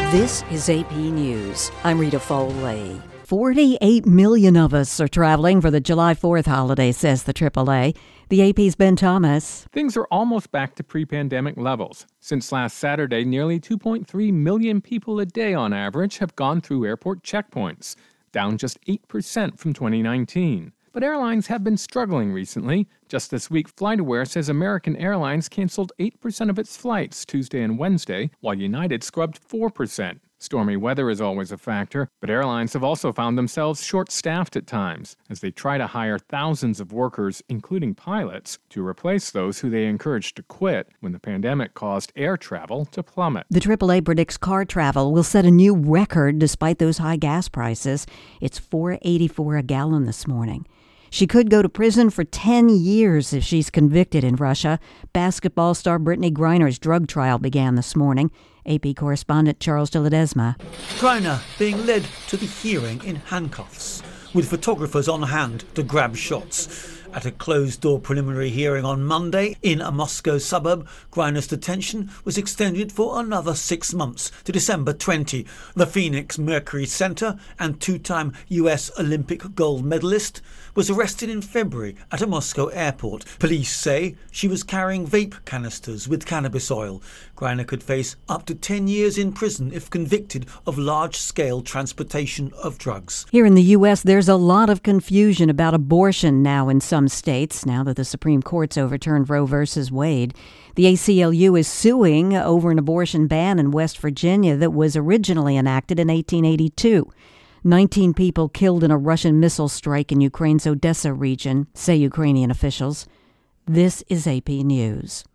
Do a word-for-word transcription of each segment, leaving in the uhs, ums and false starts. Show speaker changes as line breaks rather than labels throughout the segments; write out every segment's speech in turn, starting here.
This is A P News. I'm Rita Foley. forty-eight million of us are traveling for the July fourth holiday, says the triple A. The A P's Ben Thomas.
Things are almost back to pre-pandemic levels. Since last Saturday, nearly two point three million people a day on average have gone through airport checkpoints, down just eight percent from twenty nineteen. But airlines have been struggling recently. Just this week, FlightAware says American Airlines canceled eight percent of its flights Tuesday and Wednesday, while United scrubbed four percent. Stormy weather is always a factor, but airlines have also found themselves short-staffed at times as they try to hire thousands of workers, including pilots, to replace those who they encouraged to quit when the pandemic caused air travel to plummet.
The triple A predicts car travel will set a new record despite those high gas prices. It's four dollars and eighty-four cents a gallon this morning. She could go to prison for ten years if she's convicted in Russia. Basketball star Brittany Griner's drug trial began this morning. A P correspondent Charles de Ledesma.
Griner being led to the hearing in handcuffs, with photographers on hand to grab shots. At a closed-door preliminary hearing on Monday in a Moscow suburb, Griner's detention was extended for another six months to December twentieth. The Phoenix Mercury Center and two-time U S Olympic gold medalist was arrested in February at a Moscow airport. Police say she was carrying vape canisters with cannabis oil. Griner could face up to ten years in prison if convicted of large-scale transportation of drugs.
Here in the U S, there's a lot of confusion about abortion now in some states, now that the Supreme Court's overturned Roe versus Wade. The A C L U is suing over an abortion ban in West Virginia that was originally enacted in eighteen eighty-two. nineteen people killed in a Russian missile strike in Ukraine's Odessa region, say Ukrainian officials. This is A P News.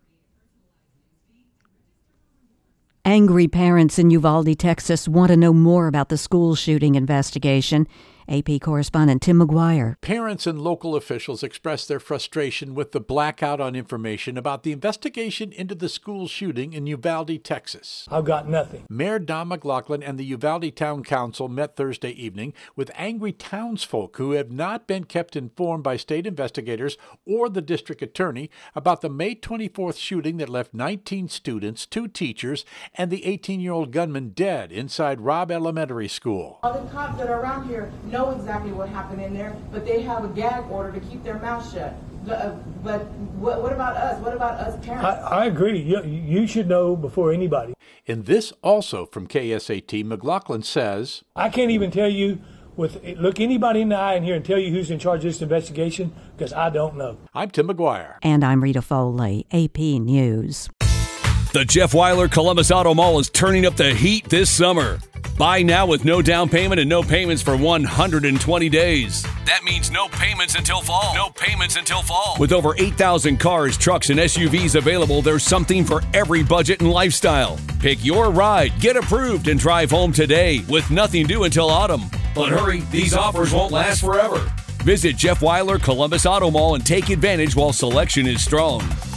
Angry parents in Uvalde, Texas, want to know more about the school shooting investigation. A P correspondent Tim McGuire.
Parents and local officials expressed their frustration with the blackout on information about the investigation into the school shooting in Uvalde, Texas.
I've got nothing.
Mayor Don McLaughlin and the Uvalde Town Council met Thursday evening with angry townsfolk who have not been kept informed by state investigators or the district attorney about the May twenty-fourth shooting that left nineteen students, two teachers, and the eighteen-year-old gunman dead inside Robb Elementary School.
All the cops that are around here know exactly what happened in there, but they have a gag order to keep their mouth shut. Uh, but what, what about us? What about us parents?
I, I agree. You, you should know before anybody.
In this also from K S A T, McLaughlin says,
I can't even tell you, with look anybody in the eye in here and tell you who's in charge of this investigation, because I don't know.
I'm Tim McGuire.
And I'm Rita Foley, A P News.
The Jeff Weiler Columbus Auto Mall is turning up the heat this summer. Buy now with no down payment and no payments for one hundred twenty days. That means no payments until fall. No payments until fall. With over eight thousand cars, trucks, and S U Vs available, there's something for every budget and lifestyle. Pick your ride, get approved, and drive home today with nothing due until autumn. But hurry, these offers won't last forever. Visit Jeff Weiler Columbus Auto Mall and take advantage while selection is strong.